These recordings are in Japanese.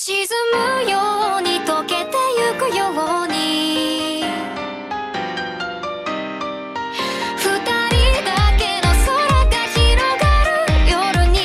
沈むように溶けてゆくように二人だけの空が広がる夜に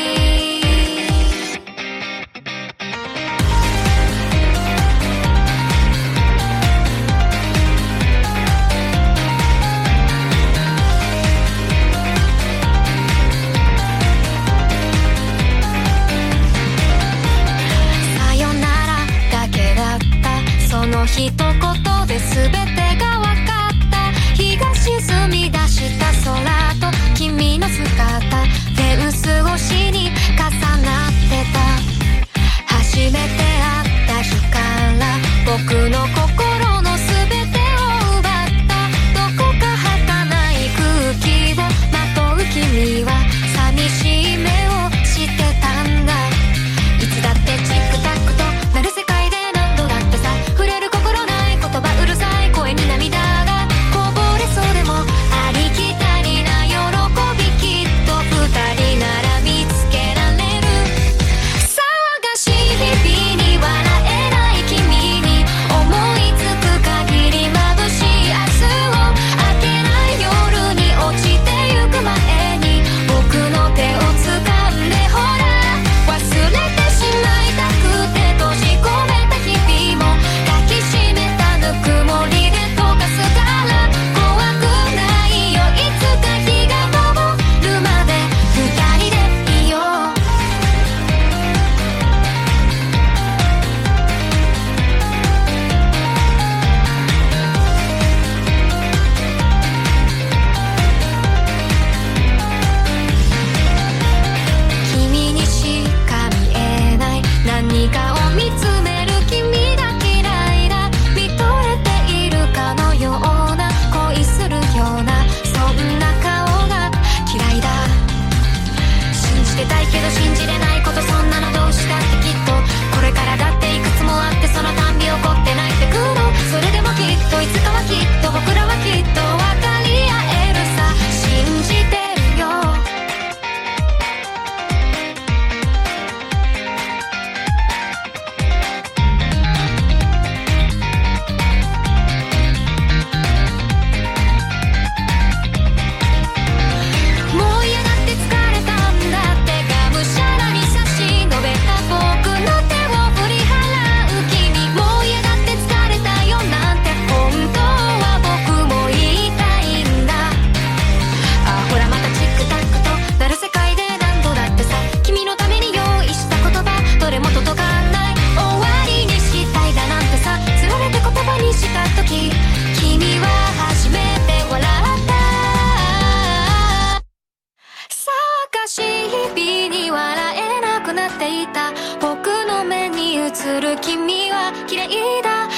さよならだけだったその一言で全てが分かった日が沈み出した空と君の姿フェンス越しに重なってた初めて会った日から僕の心の全てを奪ったどこか儚い空気をまとう君は寂しい目をしてたんだいつだってチックタックとなる世界で何度だってさ触れる心ない言葉うるさい声に涙がこぼれそうでもありきたりな喜びきっと二人なら見つけられる騒がしい日々に笑えない君に思いつく限り眩しい明日を明けない夜に落ちてゆく前に僕の手を掴んでほら忘れてしまいたくて閉じ込めた日々も抱きしめたぬくもりで溶かすから怖くないよいつか日が昇るまで二人でいよう君にしか見えない何かを見つめる君が嫌いだ見とれているかのような恋するようなそんな顔が嫌いだ信じてたいけど信じれないことそんなのどうしたってきっとこれからだっていくつもあってそのたんび起こって泣いてくのそれでもきっといつかはきっと僕らはきっと分かり合えるさ信じてるよもう嫌だって疲れたんだってがむしゃらに差し伸べた僕の手を振り払う君もう嫌だって疲れたよなんて本当は僕も言いたいんだあほらまたチックタックとなる世界で何度だってさ君のために用意した言葉どれも届かない終わりにしたいだなんてさつられて言葉にした時君は初めて笑った騒がしい日々に笑えなくなっていた僕の目に映る君は綺麗だ